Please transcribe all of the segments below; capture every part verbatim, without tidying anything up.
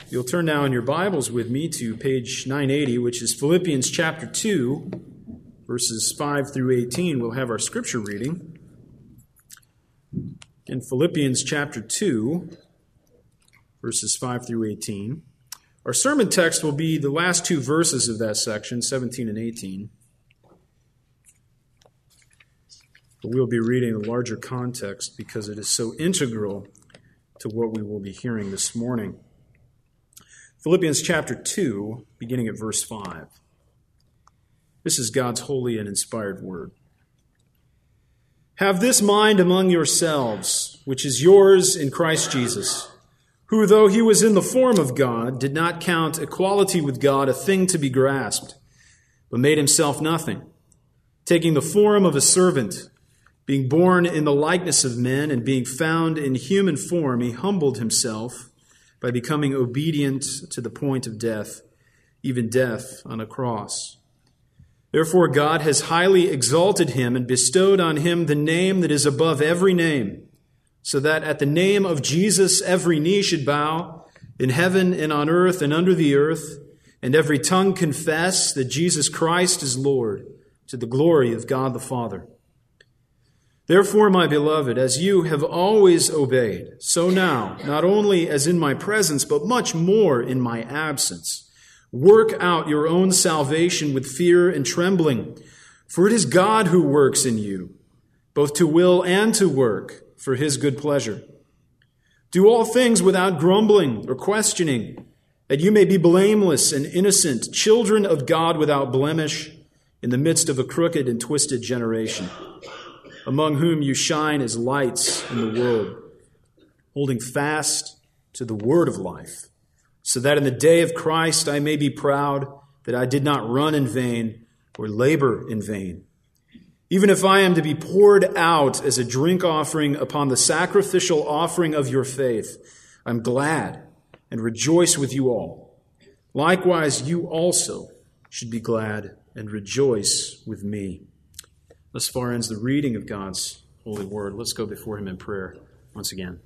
You'll turn now in your Bibles with me to page nine eighty, which is Philippians chapter two, verses five through eighteen. We'll have our scripture reading. In Philippians chapter two, verses five through eighteen. Our sermon text will be the last two verses of that section, seventeen and eighteen. But we'll be reading the larger context because it is so integral to what we will be hearing this morning. Philippians chapter two, beginning at verse five. This is God's holy and inspired word. Have this mind among yourselves, which is yours in Christ Jesus, who, though he was in the form of God, did not count equality with God a thing to be grasped, but made himself nothing, taking the form of a servant, being born in the likeness of men, and being found in human form, he humbled himself by becoming obedient to the point of death, even death on a cross. Therefore God has highly exalted him and bestowed on him the name that is above every name, so that at the name of Jesus every knee should bow, in heaven and on earth and under the earth, and every tongue confess that Jesus Christ is Lord, to the glory of God the Father. Therefore, my beloved, as you have always obeyed, so now, not only as in my presence, but much more in my absence, work out your own salvation with fear and trembling, for it is God who works in you, both to will and to work for his good pleasure. Do all things without grumbling or questioning, that you may be blameless and innocent, children of God without blemish, in the midst of a crooked and twisted generation, among whom you shine as lights in the world, holding fast to the word of life, so that in the day of Christ I may be proud that I did not run in vain or labor in vain. Even if I am to be poured out as a drink offering upon the sacrificial offering of your faith, I'm glad and rejoice with you all. Likewise, you also should be glad and rejoice with me. Thus far ends the reading of God's holy word. Let's go before him in prayer once again.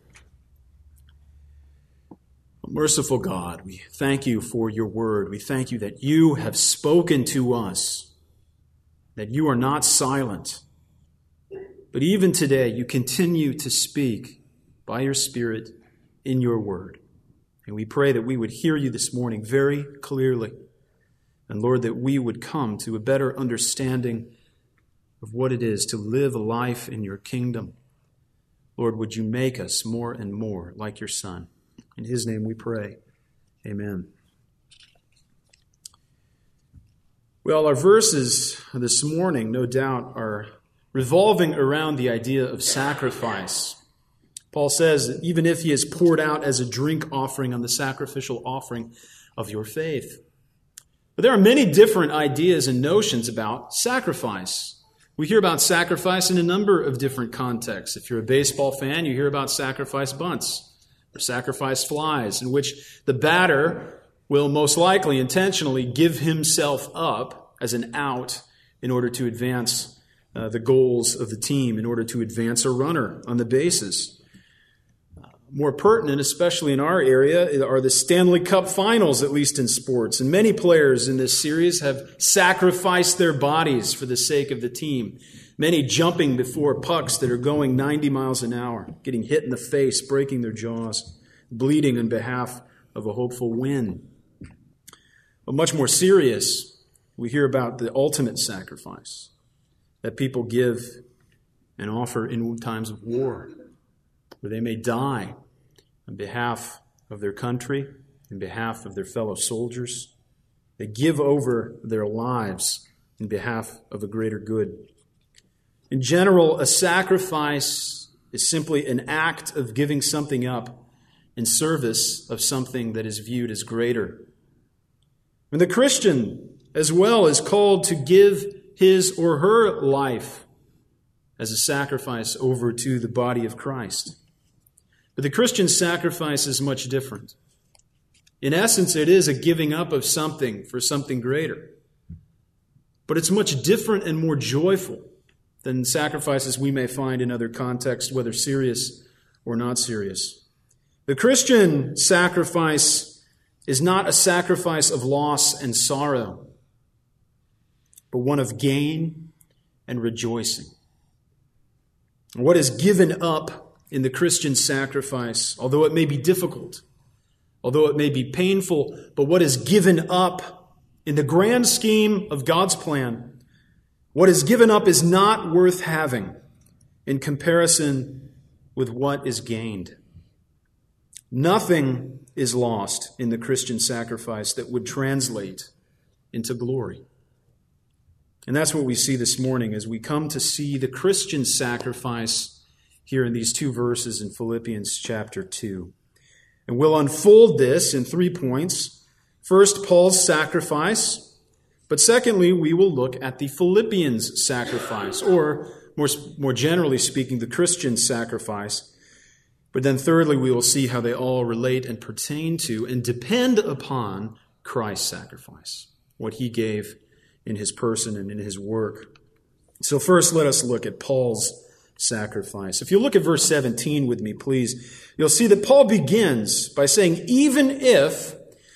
Merciful God, we thank you for your word. We thank you that you have spoken to us, that you are not silent. But even today, you continue to speak by your Spirit in your word. And we pray that we would hear you this morning very clearly. And Lord, that we would come to a better understanding of what it is to live a life in your kingdom. Lord, would you make us more and more like your Son? In his name we pray. Amen. Well, our verses this morning, no doubt, are revolving around the idea of sacrifice. Paul says that even if he is poured out as a drink offering on the sacrificial offering of your faith. But there are many different ideas and notions about sacrifice. We hear about sacrifice in a number of different contexts. If you're a baseball fan, you hear about sacrifice bunts or sacrifice flies, in which the batter will most likely intentionally give himself up as an out in order to advance uh, the goals of the team, in order to advance a runner on the bases. More pertinent, especially in our area, are the Stanley Cup Finals, at least in sports. And many players in this series have sacrificed their bodies for the sake of the team. Many jumping before pucks that are going ninety miles an hour, getting hit in the face, breaking their jaws, bleeding on behalf of a hopeful win. But much more serious, we hear about the ultimate sacrifice that people give and offer in times of war, where they may die on behalf of their country, on behalf of their fellow soldiers. They give over their lives in behalf of a greater good. In general, a sacrifice is simply an act of giving something up in service of something that is viewed as greater. And the Christian, as well, is called to give his or her life as a sacrifice over to the body of Christ. But the Christian sacrifice is much different. In essence, it is a giving up of something for something greater. But it's much different and more joyful than sacrifices we may find in other contexts, whether serious or not serious. The Christian sacrifice is not a sacrifice of loss and sorrow, but one of gain and rejoicing. What is given up in the Christian sacrifice, although it may be difficult, although it may be painful, but what is given up in the grand scheme of God's plan, what is given up is not worth having in comparison with what is gained. Nothing is lost in the Christian sacrifice that would translate into glory. And that's what we see this morning as we come to see the Christian sacrifice here in these two verses in Philippians chapter two. And we'll unfold this in three points. First, Paul's sacrifice. But secondly, we will look at the Philippians' sacrifice, or more, more generally speaking, the Christian sacrifice. But then thirdly, we will see how they all relate and pertain to and depend upon Christ's sacrifice, what he gave in his person and in his work. So first, let us look at Paul's sacrifice. If you look at verse seventeen with me, please, you'll see that Paul begins by saying, even if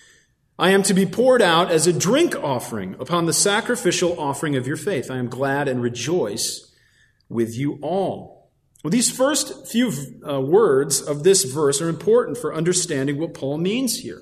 I am to be poured out as a drink offering upon the sacrificial offering of your faith, I am glad and rejoice with you all. Well, these first few uh, words of this verse are important for understanding what Paul means here.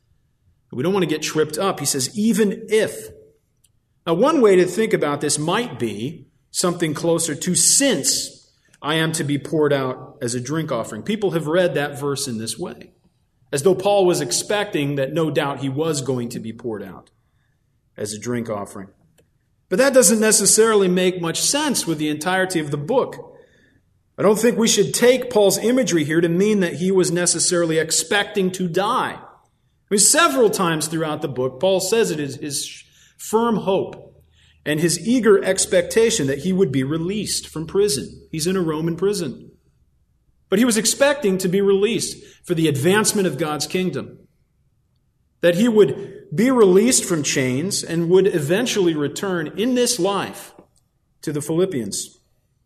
We don't want to get tripped up. He says, even if. Now, one way to think about this might be something closer to since I am to be poured out as a drink offering. People have read that verse in this way, as though Paul was expecting that no doubt he was going to be poured out as a drink offering. But that doesn't necessarily make much sense with the entirety of the book. I don't think we should take Paul's imagery here to mean that he was necessarily expecting to die. I mean, several times throughout the book, Paul says it is his firm hope and his eager expectation that he would be released from prison. He's in a Roman prison. But he was expecting to be released for the advancement of God's kingdom. That he would be released from chains and would eventually return in this life to the Philippians.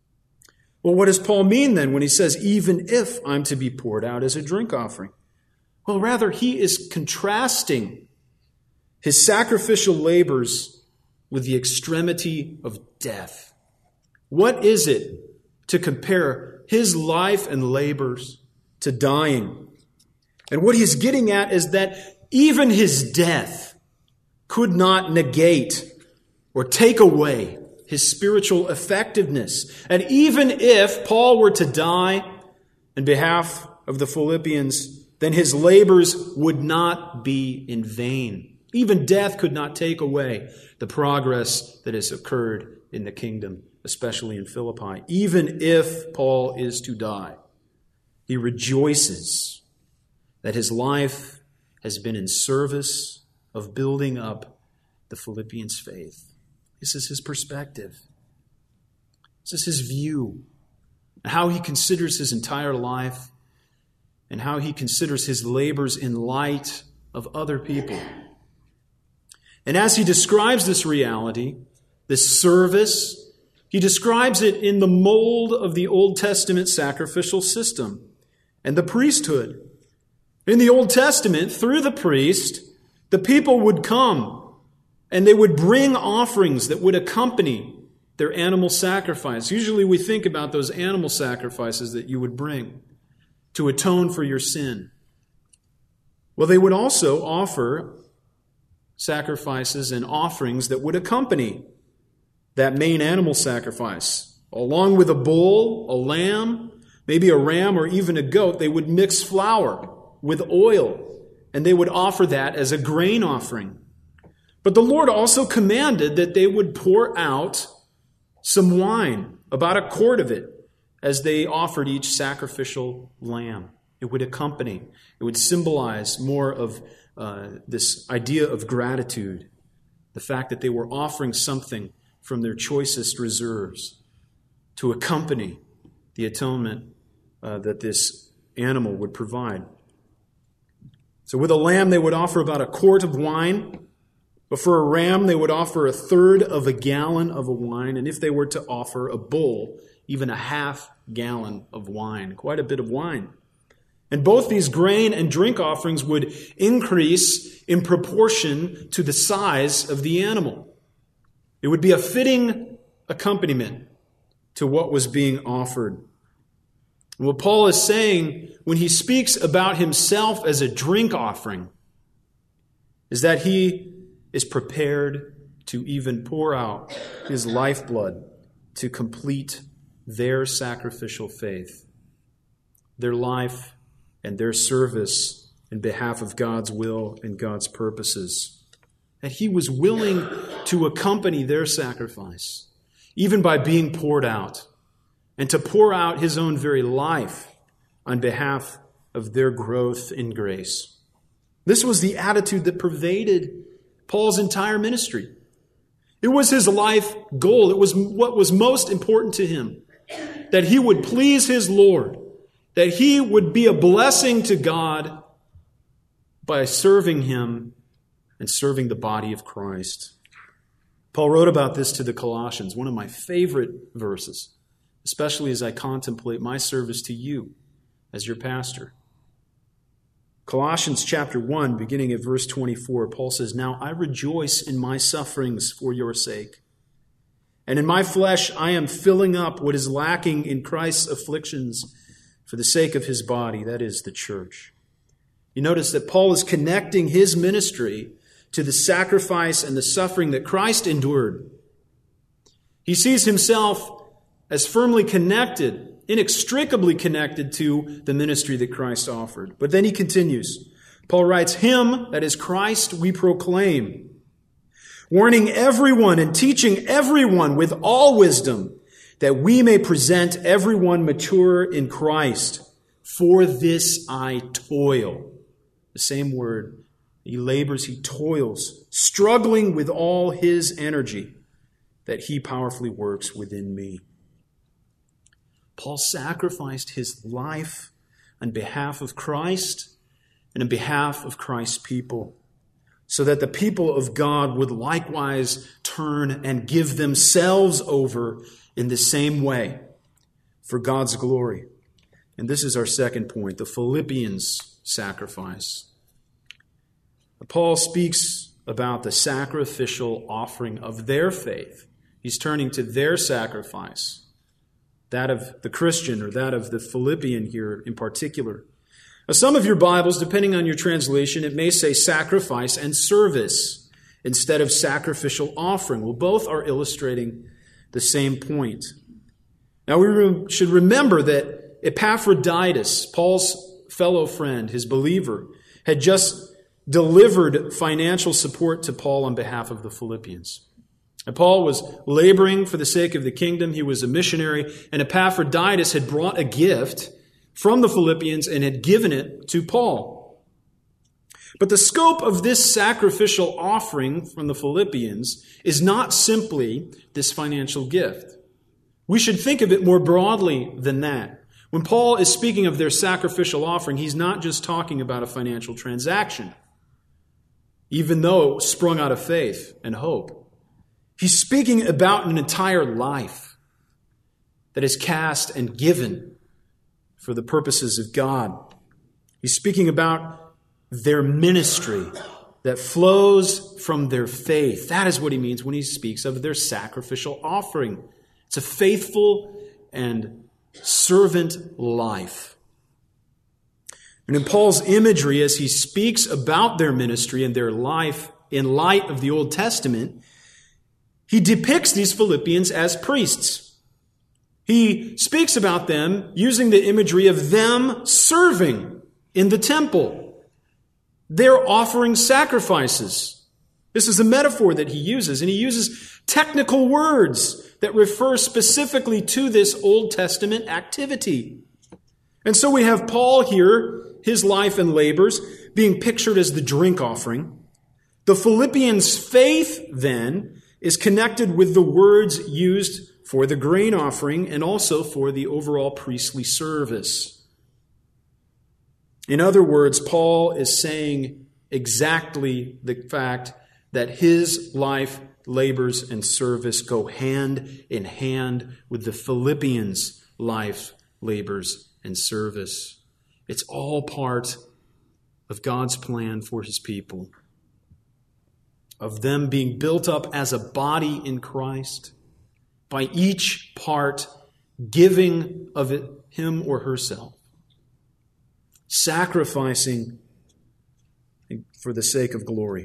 Well, what does Paul mean then when he says, even if I'm to be poured out as a drink offering? Well, rather, he is contrasting his sacrificial labors with the extremity of death. What is it to compare his life and labors to dying? And what he's getting at is that even his death could not negate or take away his spiritual effectiveness. And even if Paul were to die in behalf of the Philippians, then his labors would not be in vain. Even death could not take away the progress that has occurred in the kingdom, especially in Philippi. Even if Paul is to die, he rejoices that his life has been in service of building up the Philippians' faith. This is his perspective. This is his view. How he considers his entire life and how he considers his labors in light of other people. And as he describes this reality, this service, he describes it in the mold of the Old Testament sacrificial system and the priesthood. In the Old Testament, through the priest, the people would come and they would bring offerings that would accompany their animal sacrifice. Usually we think about those animal sacrifices that you would bring to atone for your sin. Well, they would also offer sacrifices and offerings that would accompany that main animal sacrifice. Along with a bull, a lamb, maybe a ram, or even a goat, they would mix flour with oil, and they would offer that as a grain offering. But the Lord also commanded that they would pour out some wine, about a quart of it, as they offered each sacrificial lamb. It would accompany, it would symbolize more of uh, this idea of gratitude, the fact that they were offering something from their choicest reserves to accompany the atonement uh, that this animal would provide. So with a lamb, they would offer about a quart of wine. But for a ram, they would offer a third of a gallon of a wine. And if they were to offer a bull, even a half gallon of wine. Quite a bit of wine. And both these grain and drink offerings would increase in proportion to the size of the animal. It would be a fitting accompaniment to what was being offered. And what Paul is saying when he speaks about himself as a drink offering is that he is prepared to even pour out his lifeblood to complete their sacrificial faith, their life and their service in behalf of God's will and God's purposes. That he was willing to accompany their sacrifice, even by being poured out, and to pour out his own very life on behalf of their growth in grace. This was the attitude that pervaded Paul's entire ministry. It was his life goal. It was what was most important to him, that he would please his Lord, that he would be a blessing to God by serving him and serving the body of Christ. Paul wrote about this to the Colossians, one of my favorite verses, especially as I contemplate my service to you as your pastor. Colossians chapter one, beginning at verse twenty-four, Paul says, "Now I rejoice in my sufferings for your sake. And in my flesh I am filling up what is lacking in Christ's afflictions for the sake of his body," that is, the church. You notice that Paul is connecting his ministry to the sacrifice and the suffering that Christ endured. He sees himself as firmly connected, inextricably connected to the ministry that Christ offered. But then he continues. Paul writes, "Him, that is Christ, we proclaim, warning everyone and teaching everyone with all wisdom, that we may present everyone mature in Christ. For this I toil." The same word. He labors, he toils, struggling with all his energy, that he powerfully works within me. Paul sacrificed his life on behalf of Christ and on behalf of Christ's people, so that the people of God would likewise turn and give themselves over in the same way for God's glory. And this is our second point, the Philippians' sacrifice. Paul speaks about the sacrificial offering of their faith. He's turning to their sacrifice, that of the Christian or that of the Philippian here in particular. Now, some of your Bibles, depending on your translation, it may say sacrifice and service instead of sacrificial offering. Well, both are illustrating the same point. Now, we re- should remember that Epaphroditus, Paul's fellow friend, his believer, had just delivered financial support to Paul on behalf of the Philippians. And Paul was laboring for the sake of the kingdom. He was a missionary, and Epaphroditus had brought a gift from the Philippians and had given it to Paul. But the scope of this sacrificial offering from the Philippians is not simply this financial gift. We should think of it more broadly than that. When Paul is speaking of their sacrificial offering, he's not just talking about a financial transaction, even though it was sprung out of faith and hope. He's speaking about an entire life that is cast and given for the purposes of God. He's speaking about their ministry that flows from their faith. That is what he means when he speaks of their sacrificial offering. It's a faithful and servant life. And in Paul's imagery, as he speaks about their ministry and their life in light of the Old Testament, he depicts these Philippians as priests. He speaks about them using the imagery of them serving in the temple. They're offering sacrifices. This is a metaphor that he uses, and he uses technical words that refer specifically to this Old Testament activity. And so we have Paul here, his life and labors, being pictured as the drink offering. The Philippians' faith, then, is connected with the words used for the grain offering and also for the overall priestly service. In other words, Paul is saying exactly the fact that his life, labors, and service go hand in hand with the Philippians' life, labors, and service. It's all part of God's plan for his people, of them being built up as a body in Christ, by each part giving of it him or herself, sacrificing for the sake of glory.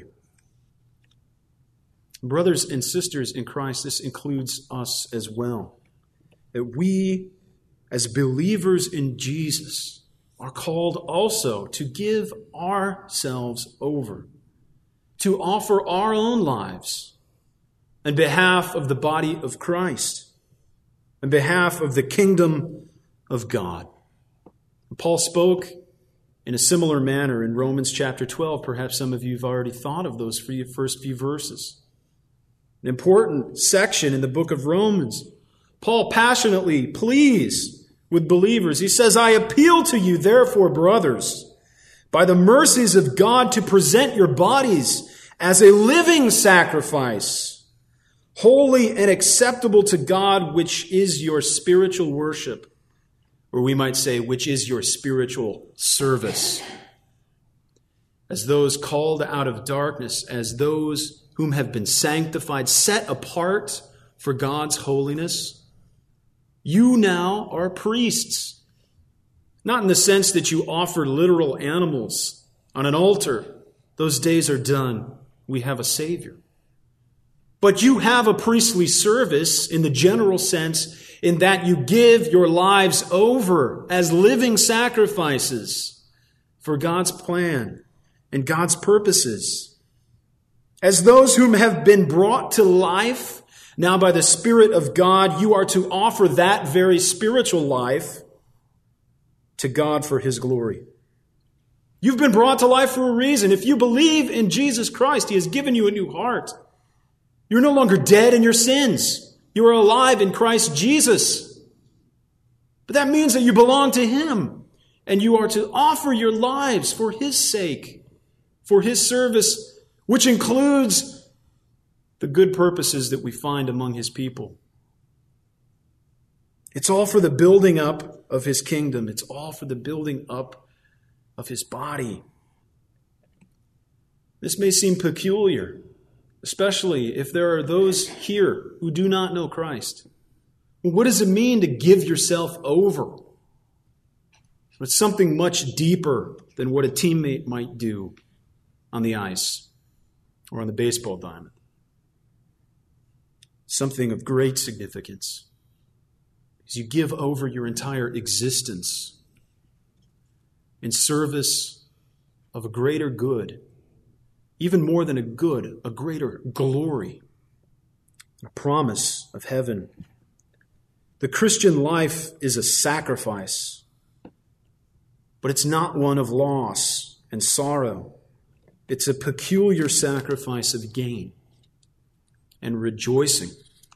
Brothers and sisters in Christ, this includes us as well. That we, as believers in Jesus, are called also to give ourselves over, to offer our own lives on behalf of the body of Christ, on behalf of the kingdom of God. Paul spoke in a similar manner in Romans chapter twelve. Perhaps some of you have already thought of those first few verses. An important section in the book of Romans. Paul passionately pleads with believers. He says, I appeal to you, therefore, brothers, by the mercies of God, to present your bodies as a living sacrifice, holy and acceptable to God, which is your spiritual worship, or we might say, which is your spiritual service. As those called out of darkness, as those whom have been sanctified, set apart for God's holiness, you now are priests. Not in the sense that you offer literal animals on an altar. Those days are done. We have a Savior. But you have a priestly service in the general sense, in that you give your lives over as living sacrifices for God's plan and God's purposes. As those whom have been brought to life, now by the Spirit of God, you are to offer that very spiritual life to God for his glory. You've been brought to life for a reason. If you believe in Jesus Christ, he has given you a new heart. You're no longer dead in your sins. You are alive in Christ Jesus. But that means that you belong to him, and you are to offer your lives for his sake, for his service, which includes the good purposes that we find among his people. It's all for the building up of his kingdom. It's all for the building up of his body. This may seem peculiar, especially if there are those here who do not know Christ. What does it mean to give yourself over? It's something much deeper than what a teammate might do on the ice or on the baseball diamond. Something of great significance. As you give over your entire existence in service of a greater good, even more than a good, a greater glory, a promise of heaven. The Christian life is a sacrifice, but it's not one of loss and sorrow. It's a peculiar sacrifice of gain and rejoicing.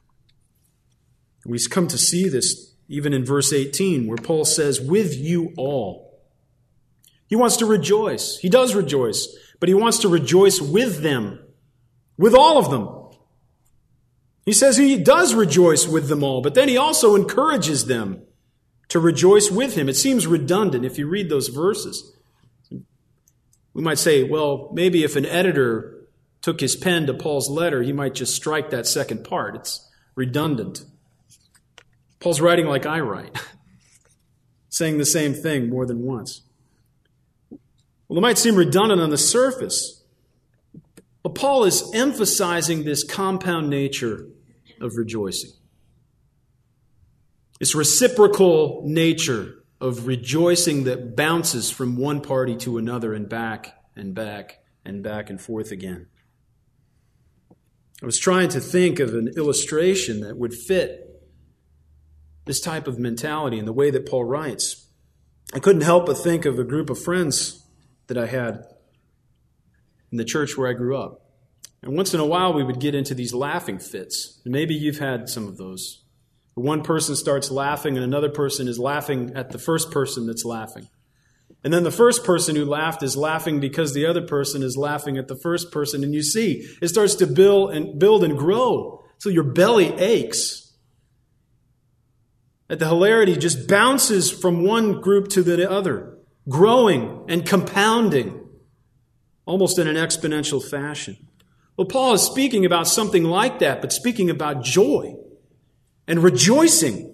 We come to see this even in verse eighteen, where Paul says, with you all. He wants to rejoice. He does rejoice, but he wants to rejoice with them, with all of them. He says he does rejoice with them all, but then he also encourages them to rejoice with him. It seems redundant if you read those verses. We might say, well, maybe if an editor took his pen to Paul's letter, he might just strike that second part. It's redundant. Paul's writing like I write, saying the same thing more than once. Well, it might seem redundant on the surface, but Paul is emphasizing this compound nature of rejoicing. This reciprocal nature of rejoicing that bounces from one party to another and back and back and back and forth again. I was trying to think of an illustration that would fit this type of mentality in the way that Paul writes. I couldn't help but think of a group of friends that I had in the church where I grew up. And once in a while we would get into these laughing fits. And maybe you've had some of those. One person starts laughing and another person is laughing at the first person that's laughing. And then the first person who laughed is laughing because the other person is laughing at the first person. And you see, it starts to build and build and grow. So your belly aches. That the hilarity just bounces from one group to the other. growing and compounding, almost in an exponential fashion. Well, Paul is speaking about something like that, but speaking about joy and rejoicing.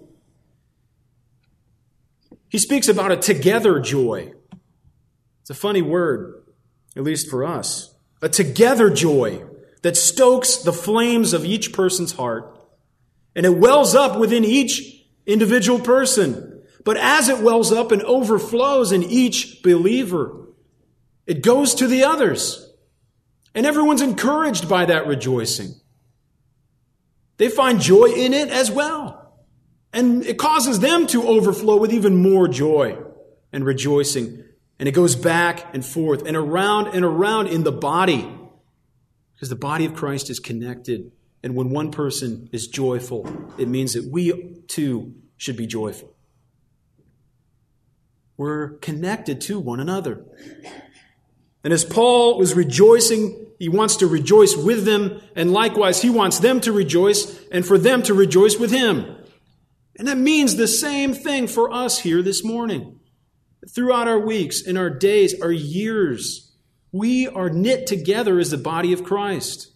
He speaks about a together joy. It's a funny word, at least for us. A together joy that stokes the flames of each person's heart. And it wells up within each individual person. But as it wells up and overflows in each believer, it goes to the others. And everyone's encouraged by that rejoicing. They find joy in it as well. And it causes them to overflow with even more joy and rejoicing. And it goes back and forth and around and around in the body. Because the body of Christ is connected. And when one person is joyful, it means that we too should be joyful. We're connected to one another. And as Paul was rejoicing, he wants to rejoice with them. And likewise, he wants them to rejoice and for them to rejoice with him. And that means the same thing for us here this morning. Throughout our weeks, in our days, our years, we are knit together as the body of Christ.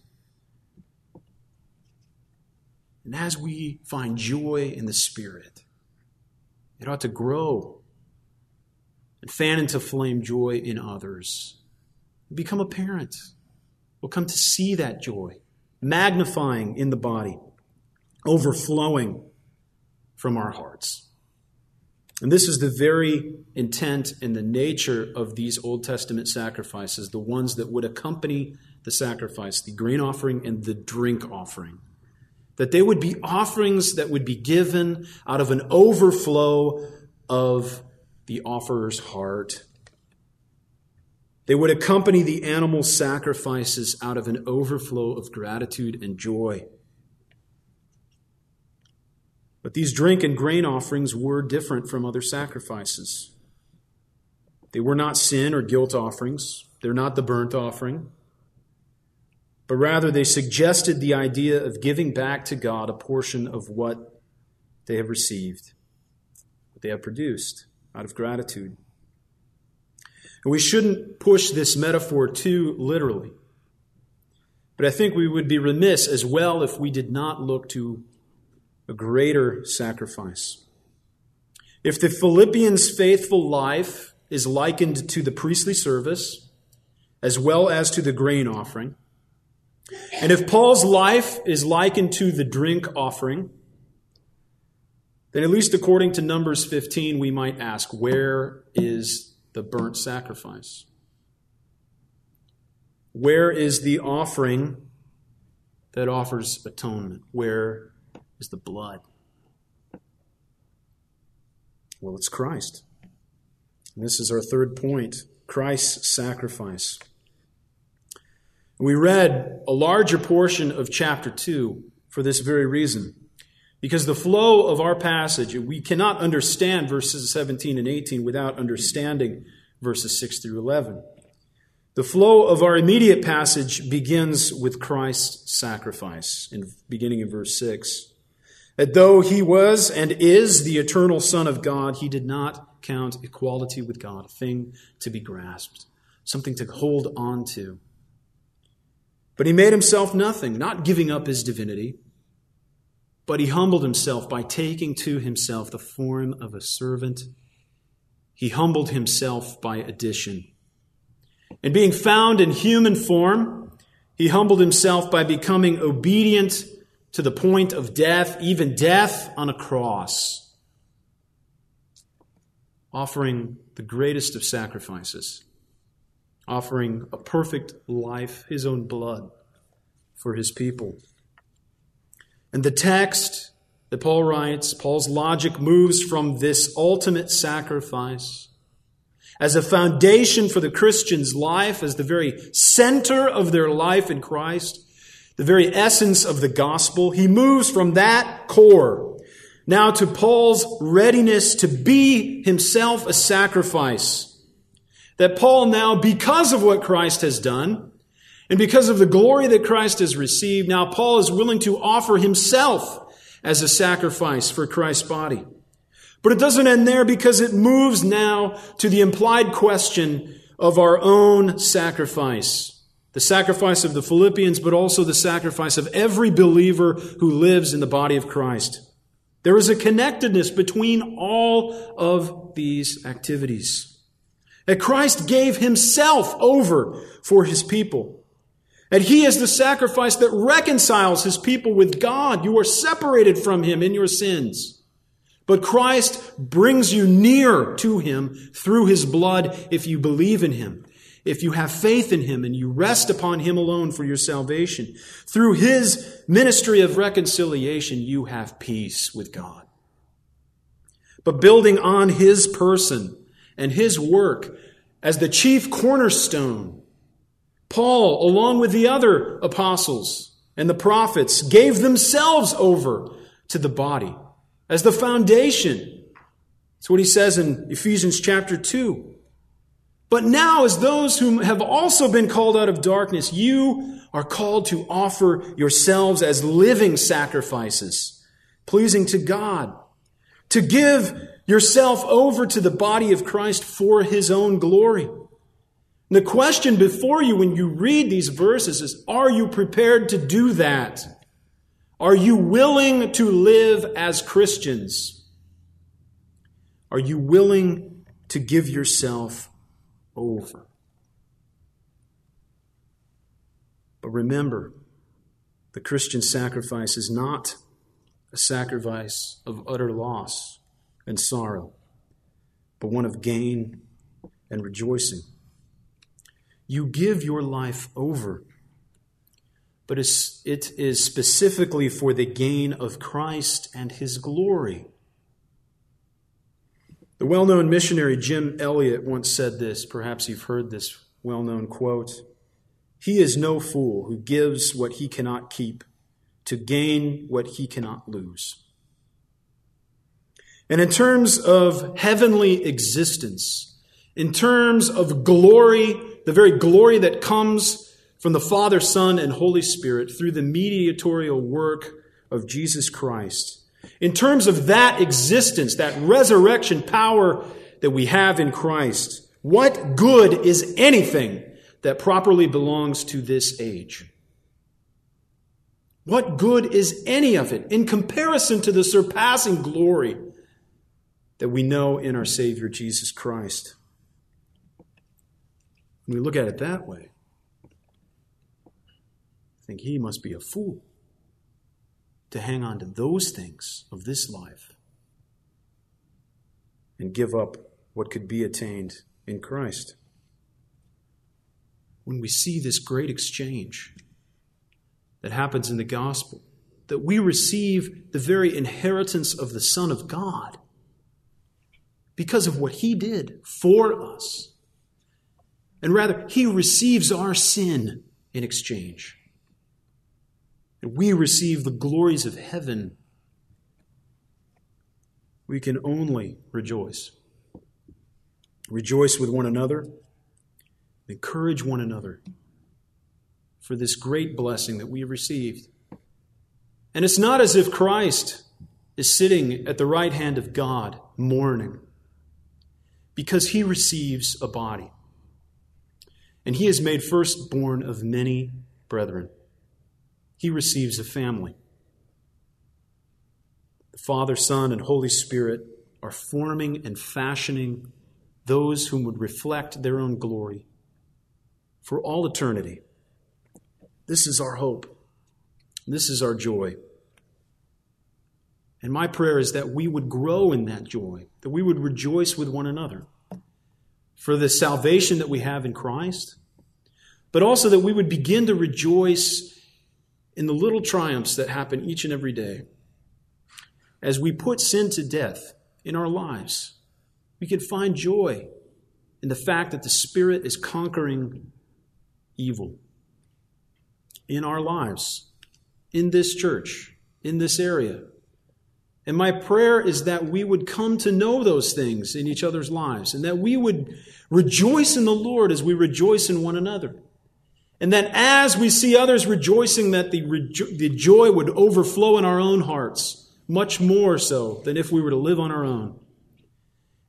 And as we find joy in the Spirit, it ought to grow and fan into flame joy in others. Become apparent. We'll come to see that joy, magnifying in the body, overflowing from our hearts. And this is the very intent and the nature of these Old Testament sacrifices, the ones that would accompany the sacrifice, the grain offering and the drink offering. That they would be offerings that would be given out of an overflow of the offerer's heart. They would accompany the animal sacrifices out of an overflow of gratitude and joy. But these drink and grain offerings were different from other sacrifices. They were not sin or guilt offerings. They're not the burnt offering. But rather, they suggested the idea of giving back to God a portion of what they have received, what they have produced out of gratitude. And we shouldn't push this metaphor too literally. But I think we would be remiss as well if we did not look to a greater sacrifice. If the Philippians' faithful life is likened to the priestly service, as well as to the grain offering, and if Paul's life is likened to the drink offering, then at least according to Numbers fifteen, we might ask, where is the burnt sacrifice? Where is the offering that offers atonement? Where is the blood? Well, it's Christ. And this is our third point, Christ's sacrifice. We read a larger portion of chapter two for this very reason. Because the flow of our passage, we cannot understand verses seventeen and eighteen without understanding verses six through eleven. The flow of our immediate passage begins with Christ's sacrifice, in, beginning in verse six. That though he was and is the eternal Son of God, he did not count equality with God a thing to be grasped, something to hold on to. But he made himself nothing, not giving up his divinity, but he humbled himself by taking to himself the form of a servant. He humbled himself by addition. And being found in human form, he humbled himself by becoming obedient to the point of death, even death on a cross, offering the greatest of sacrifices, offering a perfect life, his own blood, for his people. And the text that Paul writes, Paul's logic moves from this ultimate sacrifice as a foundation for the Christian's life, as the very center of their life in Christ, the very essence of the gospel. He moves from that core now to Paul's readiness to be himself a sacrifice. That Paul now, because of what Christ has done, and because of the glory that Christ has received, now Paul is willing to offer himself as a sacrifice for Christ's body. But it doesn't end there, because it moves now to the implied question of our own sacrifice. The sacrifice of the Philippians, but also the sacrifice of every believer who lives in the body of Christ. There is a connectedness between all of these activities. That Christ gave himself over for his people. That he is the sacrifice that reconciles his people with God. You are separated from him in your sins. But Christ brings you near to him through his blood if you believe in him. If you have faith in him and you rest upon him alone for your salvation. Through his ministry of reconciliation, you have peace with God. But building on his person and his work as the chief cornerstone, Paul, along with the other apostles and the prophets, gave themselves over to the body as the foundation. That's what he says in Ephesians chapter two. But now, as those who have also been called out of darkness, you are called to offer yourselves as living sacrifices, pleasing to God, to give yourself over to the body of Christ for his own glory. And the question before you when you read these verses is, are you prepared to do that? Are you willing to live as Christians? Are you willing to give yourself over? But remember, the Christian sacrifice is not a sacrifice of utter loss and sorrow, but one of gain and rejoicing. You give your life over, but it is specifically for the gain of Christ and his glory. The well-known missionary Jim Elliot once said this. Perhaps you've heard this well-known quote. He is no fool who gives what he cannot keep to gain what he cannot lose. And in terms of heavenly existence, in terms of glory, the very glory that comes from the Father, Son, and Holy Spirit through the mediatorial work of Jesus Christ, in terms of that existence, that resurrection power that we have in Christ, what good is anything that properly belongs to this age? What good is any of it in comparison to the surpassing glory that we know in our Savior Jesus Christ? When we look at it that way, I think he must be a fool to hang on to those things of this life and give up what could be attained in Christ. When we see this great exchange that happens in the gospel, that we receive the very inheritance of the Son of God because of what he did for us. And rather, he receives our sin in exchange. And we receive the glories of heaven. We can only rejoice. Rejoice with one another. Encourage one another for this great blessing that we have received. And it's not as if Christ is sitting at the right hand of God mourning, because he receives a body. And he is made firstborn of many brethren. He receives a family. The Father, Son, and Holy Spirit are forming and fashioning those whom would reflect their own glory for all eternity. This is our hope. This is our joy. And my prayer is that we would grow in that joy, that we would rejoice with one another for the salvation that we have in Christ, but also that we would begin to rejoice in the little triumphs that happen each and every day. As we put sin to death in our lives, we can find joy in the fact that the Spirit is conquering evil in our lives, in this church, in this area. And my prayer is that we would come to know those things in each other's lives, and that we would rejoice in the Lord as we rejoice in one another. And that as we see others rejoicing, that the, rejo- the joy would overflow in our own hearts, much more so than if we were to live on our own.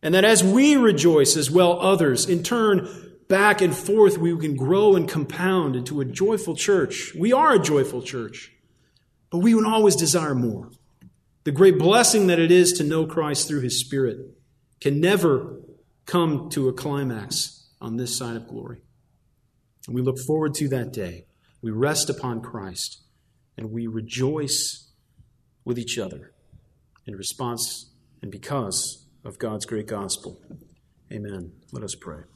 And that as we rejoice as well others, in turn, back and forth, we can grow and compound into a joyful church. We are a joyful church, but we would always desire more. The great blessing that it is to know Christ through his Spirit can never come to a climax on this side of glory. And we look forward to that day. We rest upon Christ, and we rejoice with each other in response and because of God's great gospel. Amen. Let us pray.